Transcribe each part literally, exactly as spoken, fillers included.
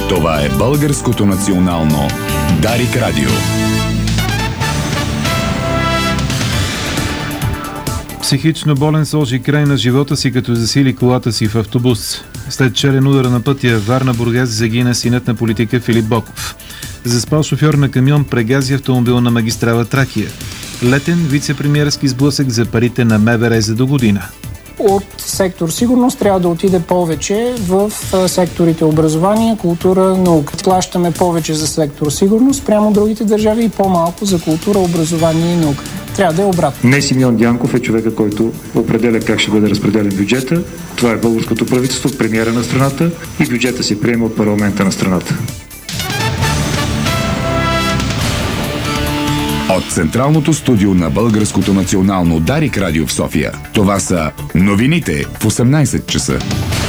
Това е Българското национално Дарик Радио. Психично болен сложи край на живота си, като засили колата си в автобус. След челен удар на пътя Варна-Бургас загина синът на политика Филип Боков. Заспал шофьор на камион прегази автомобил на магистрала Тракия. Летен вице-премиерски сблъсък за парите на МВР за до година. От сектор сигурност трябва да отиде повече в секторите образование, култура, наука. Плащаме повече за сектор сигурност прямо другите държави и по-малко за култура, образование и наука. Трябва да е обратно. Не Симеон Дянков е човека, който определя как ще бъде разпределен бюджета. Това е българското правителство, премиера на страната и бюджета се приема от парламента на страната. От централното студио на Българското национално Дарик Радио в София. Това са новините в осемнайсет часа.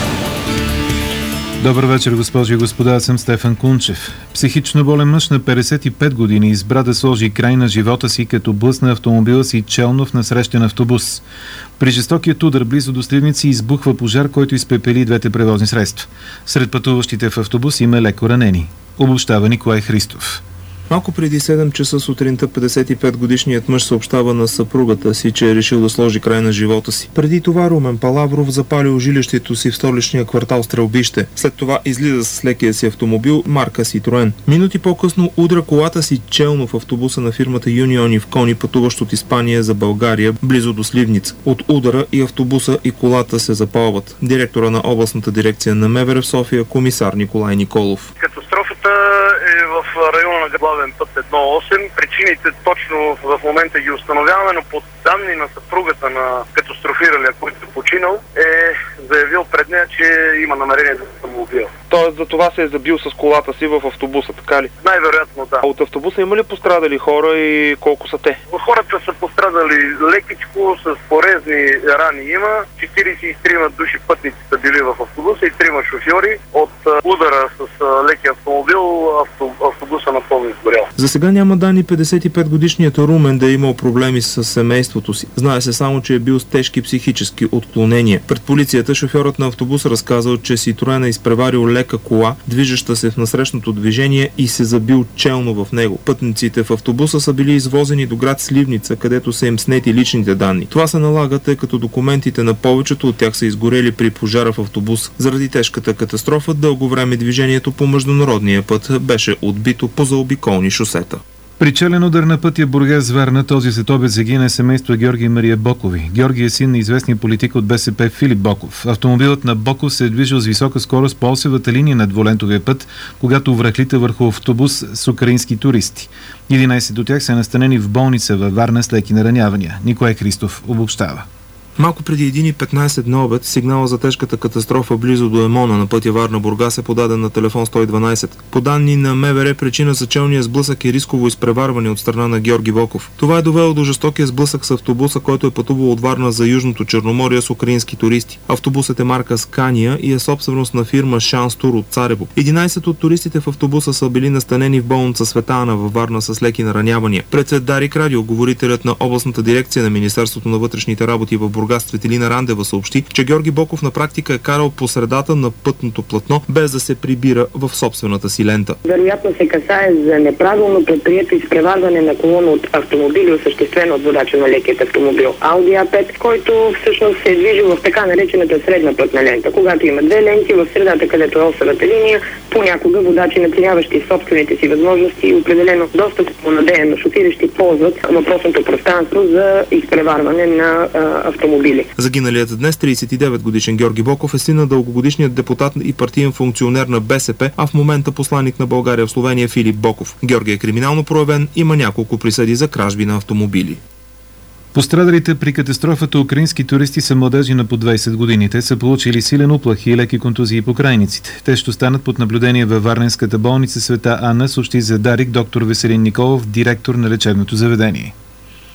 Добър вечер, госпожи и господа, аз съм Стефан Кунчев. Психично болен мъж на петдесет и пет години избра да сложи край на живота си, като блъсна автомобила си челно в насрещен автобус. При жестокият удар близо до Сливници избухва пожар, който изпепели двете превозни средства. Сред пътуващите в автобус има леко ранени. Обобщава Николай Христов. Малко преди седем часа сутринта петдесет и пет годишният мъж съобщава на съпругата си, че е решил да сложи край на живота си. Преди това Румен Палавров запалил жилището си в столичния квартал Стрелбище. След това излиза с лекия си автомобил марка Citroen. Минути по-късно удра колата си челно в автобуса на фирмата Юниони в Кони, пътуващ от Испания за България, близо до Сливница. От удара и автобуса и колата се запалват. Директора на областната дирекция на МВР в София, комисар Николай Николов. Катастрофата е в района на главен път едно осем. Причините точно в момента ги установяваме, но по данни на съпругата на катастрофиралия, който е починал, е заявил пред нея, че има намерение да се самоубива. Тоест за това се е забил с колата си в автобуса, така ли? Най-вероятно да. А от автобуса има ли пострадали хора и колко са те? Хората са пострадали лекичко, с порезни рани има. четирийсет и три души пътници са били в автобуса и трима шофьори. От удара с леки автомобил автобуса напълно изгорял. За сега няма данни петдесет и пет годишният Румен да е имал проблеми с семейството си. Знае се само, че е бил с тежки психически отклонения. Пред полицията шофьорът на автобуса разказал, че Citroen е изпреварил лека кола, движеща се в насрещното движение и се забил челно в него. Пътниците в автобуса са били извозени до град Сливница, където са им снети личните данни. Това се налага, тъй като документите на повечето от тях са изгорели при пожара в автобус. Заради тежката катастрофа дълго време движението по международния път беше отбито по заобиколни шосета. При челен удар на пътя Бургас-Варна този следобед загина семейство Георги и Мария Бокови. Георги е син на известния политик от БСП Филип Боков. Автомобилът на Боков се е движил с висока скорост по осевата линия на двулентовия път, когато връхлита върху автобус с украински туристи. единайсет от тях са настанени в болница във Варна с леки наранявания. Николай Христов обобщава. Малко преди един и петнайсет на обед сигнала за тежката катастрофа близо до Емона на пътя Варна-Бургас е подаден на телефон сто и дванайсет. По данни на МВР причина за челния сблъсък е рисково изпреварване от страна на Георги Боков. Това е довело до жестокия сблъсък с автобуса, който е пътувал от Варна за Южното Черноморие с украински туристи. Автобусът е марка Скания и е собственост на фирма Шанс Тур от Царево. единайсет от туристите в автобуса са били настанени в болница Света Ана във Варна с леки наранявания. Пред Дарик Радио говорителят на областната дирекция на Министерството на вътрешните работи в Бургас Светелина Рандева съобщи, че Георги Боков на практика е карал по средата на пътното платно, без да се прибира в собствената си лента. Вероятно се касае за неправилно предприето изпреварване на колона от автомобили, осъществено от водача на лекият автомобил Ауди А пет, който всъщност се е движил в така наречената средна пътна лента. Когато има две ленти в средата, където е осевата линия, понякога водачи, наценяващи собствените си възможности и определено доста по-надеяно шофиращи ползват въпросното пространство за изпреварване на а, автомобили. Загиналият днес трийсет и девет годишен Георги Боков е син на дългогодишният депутат и партиен функционер на БСП, а в момента посланик на България в Словения Филип Боков. Георги е криминално проявен, има няколко присъди за кражби на автомобили. Пострадалите при катастрофата украински туристи са младежи на по двайсет години. Те са получили силен уплах и леки контузии по крайниците. Те ще останат под наблюдение във Варненската болница Света Анна, съобщи за Дарик доктор Веселин Николов, директор на лечебното заведение.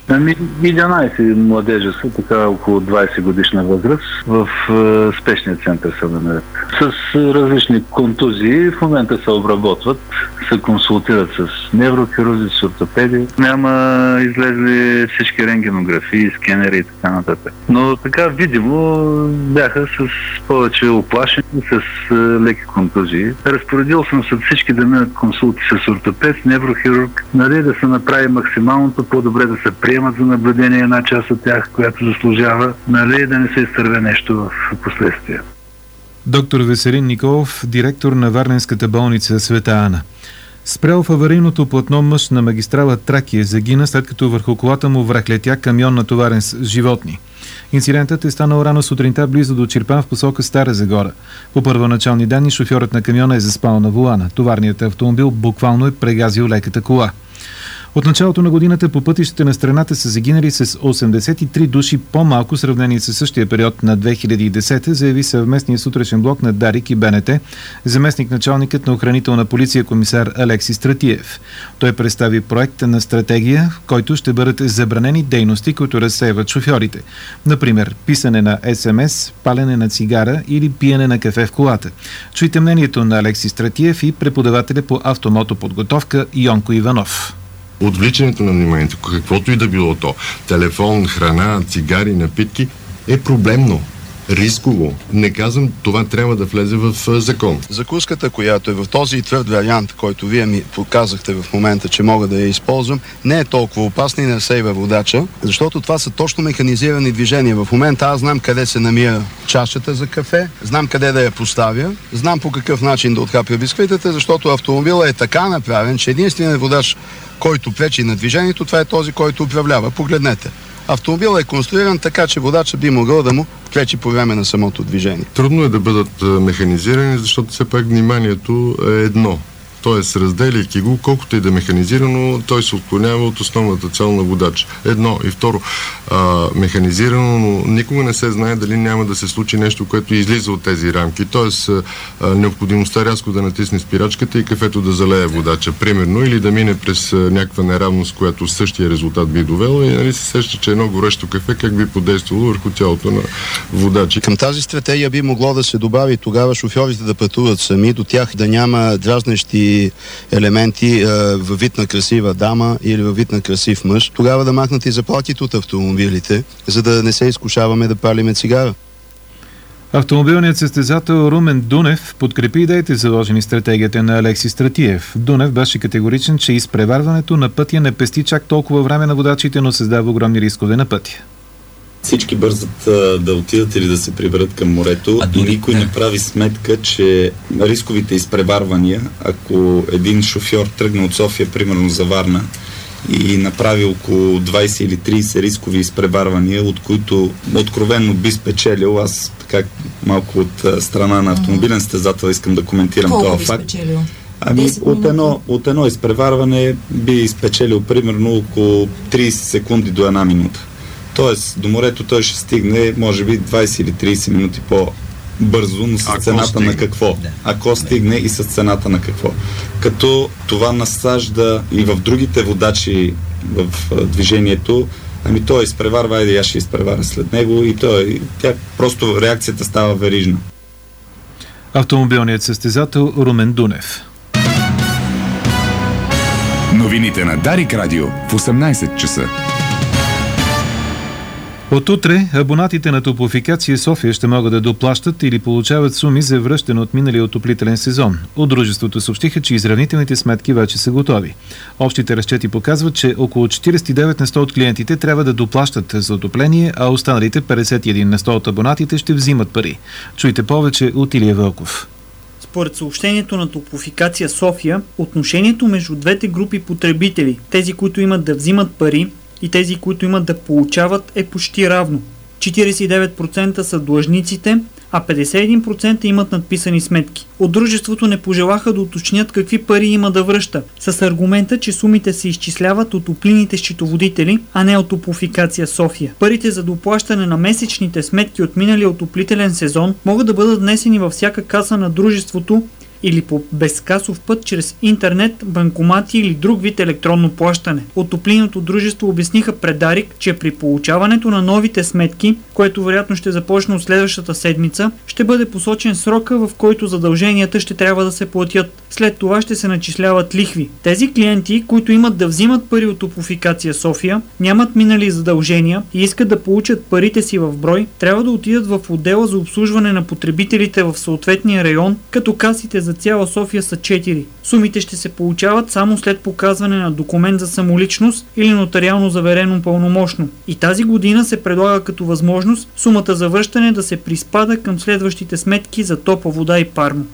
Ами единайсет младежа са, така около двайсет годишна възраст, в е, спешния център са намерят. С различни контузии в момента се обработват, се консултират с неврохирурзи, с ортопеди. Няма излезли всички рентгенографии, скенери и така нататък. Но така видимо бяха с повече оплашени, с е, леки контузии. Разпоредил съм с всички да минат консулти с ортопед, с неврохирург, нали, да се направи максималното, по-добре да се приемат за наблюдение една част от тях, която заслужава, нали, да не се изтърве нещо в последствие. Доктор Веселин Николов, директор на Варненската болница Света Ана. Спрял в аварийното платно мъж на магистрала Тракия загина, след като върху колата му връхлетя камион натоварен с животни. Инцидентът е станал рано сутринта близо до Чирпан в посока Стара Загора. По първоначални данни шофьорът на камиона е заспал на волана. Товарният автомобил буквално е прегазил леката кола. От началото на годината по пътищата на страната са загинали с осемдесет и три души по-малко в сравнение с същия период на две хиляди и десета, заяви съвместния сутрешен блок на Дарик и БНТ, заместник началникът на охранителна полиция комисар Алекси Стратиев. Той представи проекта на стратегия, в който ще бъдат забранени дейности, които разсейват шофьорите. Например, писане на ес ем ес, палене на цигара или пиене на кафе в колата. Чуйте мнението на Алекси Стратиев и преподавателя по автомотоподготовка Йонко Иванов. Отвличането на вниманието, каквото и да било то, телефон, храна, цигари, напитки, е проблемно, рисково. Не казвам, това трябва да влезе в закон. Закуската, която е в този твърд вариант, който вие ми показахте в момента, че мога да я използвам, не е толкова опасна и не сейва водача, защото това са точно механизирани движения. В момента аз знам къде се намира чашата за кафе, знам къде да я поставя, знам по какъв начин да откапя бисквитата, защото автомобилът е така направен, че единственият водач, който пречи на движението, това е този, който управлява. Погледнете. Автомобилът е конструиран така, че водачът би могъл да му пречи по време на самото движение. Трудно е да бъдат механизирани, защото все пак вниманието е едно. Тоест, разделяйки го, колкото и да е механизирано, той се отклонява от основната цел на водач. Едно. И второ, а, механизирано, но никога не се знае дали няма да се случи нещо, което излиза от тези рамки. Тоест, а, необходимостта рязко да натисне спирачката и кафето да залее водача, примерно, или да мине през а, някаква неравност, която същия резултат би довело, и нали се сеща, че едно горещо кафе как би подействало върху тялото на водача. Към тази стратегия би могло да се добави тогава шофьорите да пътуват сами, до тях да няма дразнещи елементи е, във вид на красива дама или във вид на красив мъж, тогава да махнат и заплатите от автомобилите, за да не се изкушаваме да палиме цигара. Автомобилният състезател Румен Дунев подкрепи идеите, заложени в стратегията на Алекси Стратиев. Дунев беше категоричен, че изпреварването на пътя не пести чак толкова време на водачите, но създава огромни рискове на пътя. Всички бързат а, да отидат или да се приберат към морето, а и никой не прави сметка, че рисковите изпреварвания, ако един шофьор тръгне от София, примерно за Варна, и направи около двайсет или трийсет рискови изпреварвания, от които откровенно би спечелил, аз така малко от а, страна на автомобилен състезател искам да коментирам този факт. Спечелил? Ами от едно, от едно изпреварване би спечелил примерно около трийсет секунди до една минута. Тоест, до морето той ще стигне, може би, двайсет или трийсет минути по-бързо, но с Ако цената стигне. на какво? Да. Ако стигне и с цената на какво? Като това насажда и в другите водачи в движението, ами той изпреварва, айде аз ще изпреваря след него и той, тя, просто реакцията става верижна. Автомобилният състезател Румен Дунев. Новините на Дарик Радио в осемнайсет часа. От утре абонатите на Топлофикация София ще могат да доплащат или получават суми за връщане от миналия отоплителен сезон. От дружеството съобщиха, че изравнителните сметки вече са готови. Общите разчети показват, че около четирийсет и девет на сто от клиентите трябва да доплащат за отопление, а останалите петдесет и един на сто от абонатите ще взимат пари. Чуйте повече от Илия Вълков. Според съобщението на Топлофикация София, отношението между двете групи потребители, тези, които имат да взимат пари, и тези, които имат да получават, е почти равно. четирийсет и девет процента са длъжниците, а петдесет и един процента имат надписани сметки. От дружеството не пожелаха да уточнят какви пари има да връща, с аргумента, че сумите се изчисляват от топлинните счетоводители, а не от Топлофикация София. Парите за доплащане на месечните сметки от миналия отоплителен сезон могат да бъдат внесени във всяка каса на дружеството или по безкасов път чрез интернет, банкомати или друг вид електронно плащане. От топлинното дружество обясниха пред Дарик, че при получаването на новите сметки, което вероятно ще започне от следващата седмица, ще бъде посочен срока, в който задълженията ще трябва да се платят. След това ще се начисляват лихви. Тези клиенти, които имат да взимат пари от Топлофикация София, нямат минали задължения и искат да получат парите си в брой, трябва да отидат в отдела за обслужване на потребителите в съответния район, като касите за цяла София са четири. Сумите ще се получават само след показване на документ за самоличност или нотариално заверено пълномощно. И тази година се предлага като възможност сумата за връщане да се приспада към следващите сметки за топла вода и парно.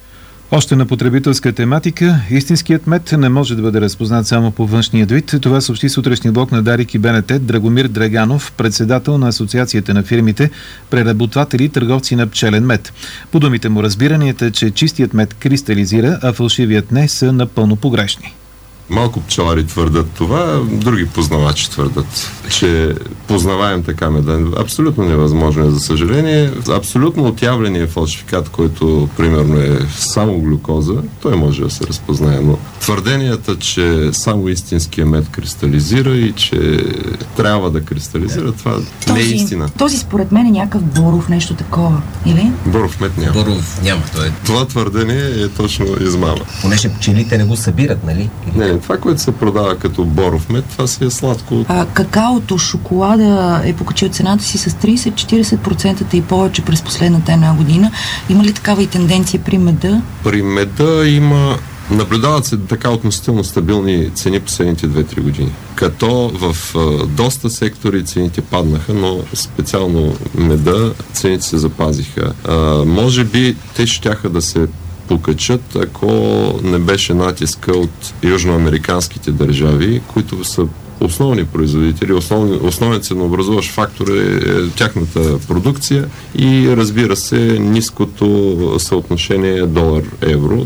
Още на потребителска тематика, истинският мед не може да бъде разпознат само по външния вид. Това съобщи сутрешния блок на Дарик и БНТ Драгомир Драганов, председател на Асоциацията на фирмите, преработватели и търговци на пчелен мед. По думите му, разбиранията, че чистият мед кристализира, а фалшивият не, са напълно погрешни. Малко пчелари твърдат това, други познавачи твърдат, че познаваем така меда. Абсолютно невъзможно е, за съжаление. Абсолютно отявленият фалшификат, който примерно е само глюкоза, той може да се разпознае, но твърденията, че само истинския мед кристализира и че трябва да кристализира, това този, не е истина. Този според мен е някакъв боров, нещо такова, или? Боров мед няма. Боров няма. Това, е... това твърдение е точно измама. Понеже пчелите не го събират, нали? Не, това, което се продава като боров мед, това си е сладко. А, какаото, шоколада е покачил цената си с трийсет до четирийсет процента и повече през последната една година. Има ли такава и тенденция при меда? При меда има... Наблюдават се така относително стабилни цени последните две-три години. Като в а, доста сектори цените паднаха, но специално меда цените се запазиха. А, може би те щяха да се покачат, ако не беше натиска от южноамериканските държави, които са основни производители, основни, основен ценообразуващ фактор е, е тяхната продукция и, разбира се, ниското съотношение долар-евро.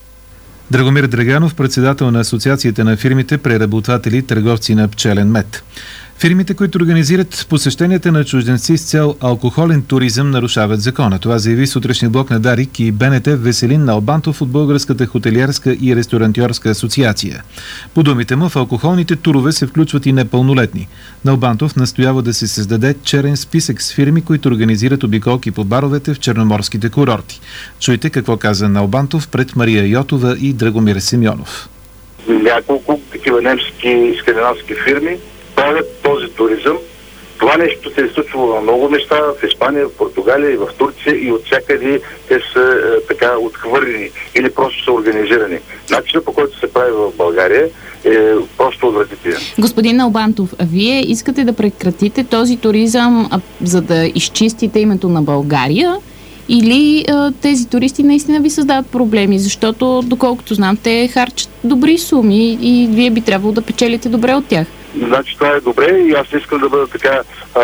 Драгомир Драганов, председател на Асоциацията на фирмите, преработватели и търговци на пчелен мед. Фирмите, които организират посещенията на чужденци с цел алкохолен туризъм, нарушават закона. Това заяви сутрешния блок на Дарик и БНТ Веселин Налбантов от Българската хотелиерска и ресторантьорска асоциация. По думите му, в алкохолните турове се включват и непълнолетни. Налбантов настоява да се създаде черен списък с фирми, които организират обиколки по баровете в черноморските курорти. Чуйте какво каза Налбантов пред Мария Йотова и Драгомир Симеонов. Няколко такива немски и скандинавски фирми правят този туризъм. Това нещо се е случвало на много места, в Испания, в Португалия и в Турция, и от всякъде те са е, така отхвърлени или просто са организирани. Начинът, по който се прави в България, е просто отвратителен. Господин Налбантов, вие искате да прекратите този туризъм, а, за да изчистите името на България, или а, тези туристи наистина ви създават проблеми, защото, доколкото знам, те харчат добри суми и вие би трябвало да печелите добре от тях? Значи това е добре и аз не искам да бъда така, а,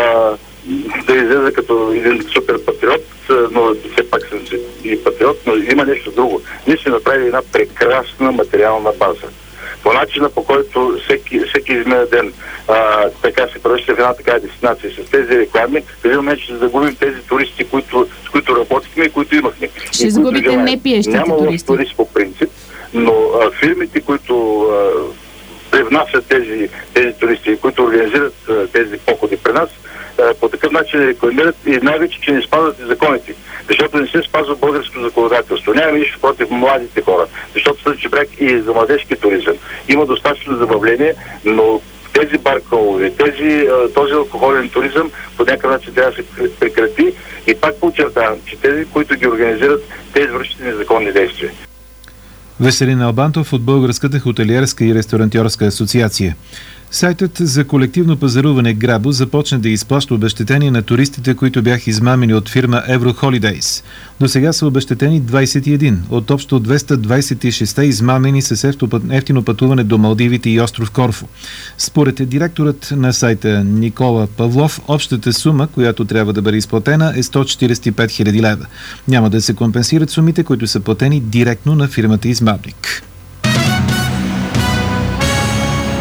да излеза като един супер патриот, но все пак съм си и патриот, но има нещо друго. Ние сме направили една прекрасна материална база. По начина, по който всеки, всеки измина ден а, така се превръща в една такава дестинация с тези реклами, в един момент ще загубим тези туристи, които, с които работихме и които имахме. Ще загубите не пиещите Няма туристи. Няма турист по принцип, но а, фирмите, които а, привнасят тези, тези туристи, които организират а, тези походи при нас, а, по такъв начин рекламират и най-вече, че не спазват и законите. Защото не се спазва българското законодателство. Нямаме нищо против младите хора, защото Слънчев бряг и за младежки туризъм има достатъчно забавление, но тези барколови, тези, този алкохолен туризъм по някакъв начин трябва да се прекрати и пак подчертавам, че тези, които ги организират, те извършват незаконни действия. Веселин Албантов от Българската хотелиерска и ресторантьорска асоциация. Сайтът за колективно пазаруване Грабо започна да изплаща обезщетения на туристите, които бяха измамени от фирма Еврохолидейс. До сега са обезщетени двадесет и един от общо двеста двадесет и шест измамени с ефтино пътуване до Малдивите и остров Корфу. Според директорът на сайта Никола Павлов, общата сума, която трябва да бъде изплатена, е сто четиридесет и пет хиляди лева. Няма да се компенсират сумите, които са платени директно на фирмата измамник.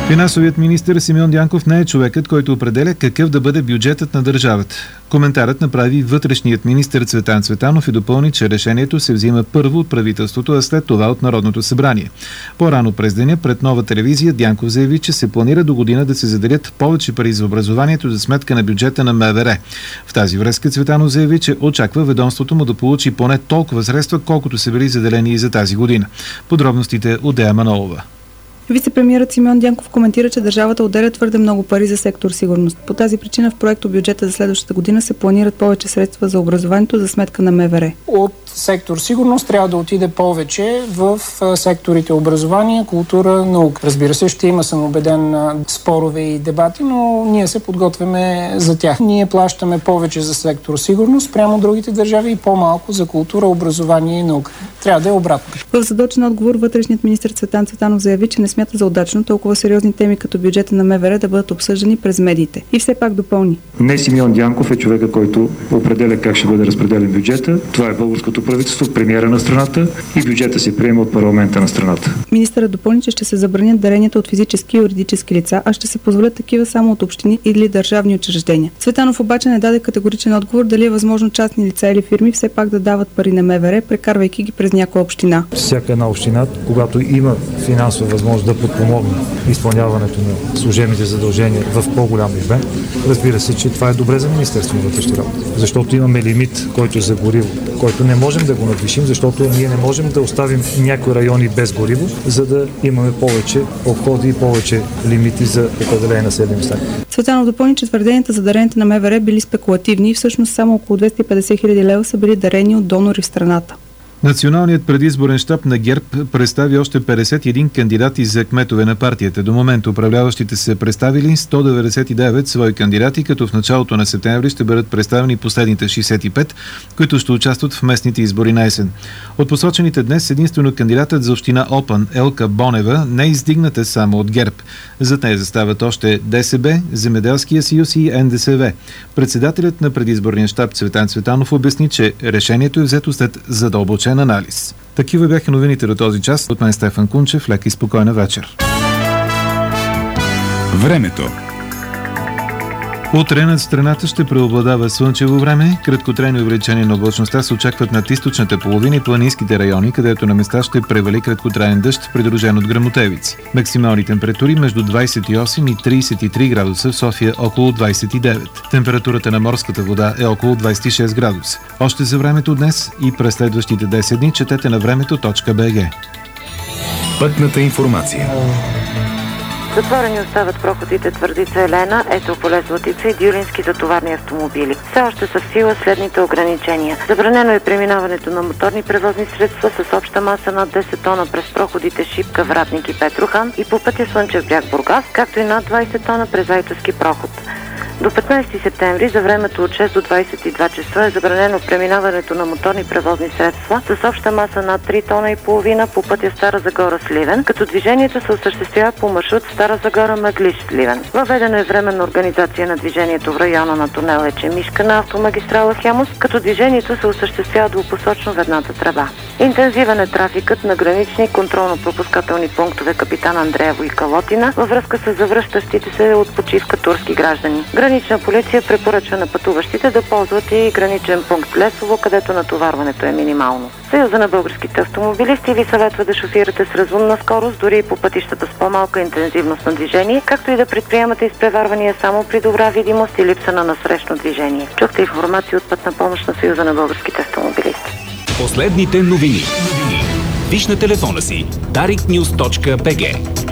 Финансовият министър Симеон Дянков не е човекът, който определя какъв да бъде бюджетът на държавата. Коментарът направи вътрешният министър Цветан Цветанов и допълни, че решението се взима първо от правителството, а след това от Народното събрание. По-рано през деня пред Нова телевизия Дянков заяви, че се планира до година да се заделят повече пари за образованието за сметка на бюджета на МВР. В тази връзка Цветанов заяви, че очаква ведомството му да получи поне толкова средства, колкото са били заделени и за тази година. Подробностите от Дея Манолова. Вице-премиерът Симеон Дянков коментира, че държавата отделя твърде много пари за сектор сигурност. По тази причина в проекто бюджета за следващата година се планират повече средства за образованието за сметка на МВР. От сектор сигурност трябва да отиде повече в секторите образование, култура, наука. Разбира се, ще има, съм убеден, спорове и дебати, но ние се подготвяме за тях. Ние плащаме повече за сектор сигурност прямо другите държави и по-малко за култура, образование и наука. Трябва да е обратно. В задочен отговор вътрешният министър Цветан Цветанов заяви, че не смята за удачно толкова сериозни теми като бюджета на МВР да бъдат обсъждани през медиите. И все пак допълни. Не Симеон Дянков е човека, който определя как ще бъде разпределен бюджета. Това е българското правителство, премиера на страната и бюджета се приема от парламента на страната. Министърът допълни, че ще се забранят даренията от физически и юридически лица, а ще се позволят такива само от общини или държавни учреждения. Цветанов обаче не даде категоричен отговор дали е възможно частни лица или фирми все пак да дават пари на МВР, прекарвайки ги през някоя община. Всяка една община, когато има финансова възможност да подпомогне изпълняването на служебните задължения в по-голям обем, разбира се, че това е добре за Министерството на вътрешните работи. Защото имаме лимит, който е за гориво, който не можем да го надвишим, защото ние не можем да оставим някои райони без гориво, за да имаме повече обходи и повече лимити за определени населени места. Цветанов допълни, че твърденията за дарените на МВР били спекулативни и всъщност само около двеста и петдесет хиляди лева са били дарени от донори в страната. Националният предизборен щаб на ГЕРБ представи още петдесет и един кандидати за кметове на партията. До момента управляващите са представили сто деветдесет и девет свои кандидати, като в началото на септември ще бъдат представени последните шейсет и пет, които ще участват в местните избори на есен. От посочените днес единствено кандидатът за община Опан Елка Бонева не е издигната само от ГЕРБ. Зад нея застават още ДСБ, Земеделския съюз и Н Д С В. Председателят на предизборния щаб Цветан Цветанов обясни, че решението е взето след задълбочен анализ. Такива бяха новините до този час. От мен Стефан Кунчев. Лека и спокойна вечер. Времето. Утре над страната ще преобладава слънчево време. Краткотрайно увеличение на облачността се очакват над източната половина и планинските райони, където на места ще превали краткотраен дъжд, придружен от гръмотевици. Максимални температури между двадесет и осем и тридесет и три градуса, в София около двадесет и девет. Температурата на морската вода е около двадесет и шест градуса. Още за времето днес и през следващите десет дни четете на времето точка бе же. Пътната информация. Затворени остават проходите Твърдица Елена, Етрополе Златица и Дюлински за товарни автомобили. Все още са в сила следните ограничения. Забранено е преминаването на моторни превозни средства с обща маса над десет тона през проходите Шипка, Вратник и Петрохан и по пътя Слънчев бряг Бургас, както и над двадесет тона през Айтоски проход. До петнадесети септември за времето от шест до двадесет и два часа е забранено преминаването на моторни превозни средства с обща маса над три тона и половина по пътя Стара Загора Сливен, като движението се осъществява по маршрут Стара Загора Мъглиж Сливен. Въведена е временна организация на движението в района на тунел Ечемишка на автомагистрала Хемус, като движението се осъществява двупосочно в едната тръба. Интензивен е трафикът на гранични контролно-пропускателни пунктове Капитан Андреево и Калотина във връзка с завръщащите се от почивка турски граждани. Гранична полиция препоръчва на пътуващите да ползват и граничен пункт Лесово, където натоварването е минимално. Съюза на българските автомобилисти ви съветва да шофирате с разумна скорост, дори и по пътищата с по-малка интензивност на движение, както и да предприемате изпреварвания само при добра видимост и липса на насрещно движение. Чухте информация от Пътна помощ на Съюза на българските автомобилисти. Последните новини. Виж на телефона си дарик нюз точка бе же.